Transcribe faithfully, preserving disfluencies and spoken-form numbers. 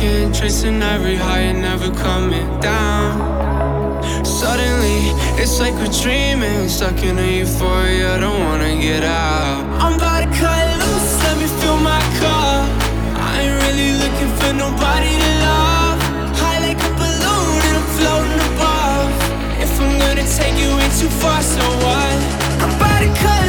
walking, chasing every high and never coming down. Suddenly, it's like we're dreaming, stuck in a euphoria, don't wanna get out. I'm about to cut loose, let me fill my cup. I ain't really looking for nobody to love. High like a balloon and I'm floating above. If I'm gonna take you way too far, so what? I'm about to cut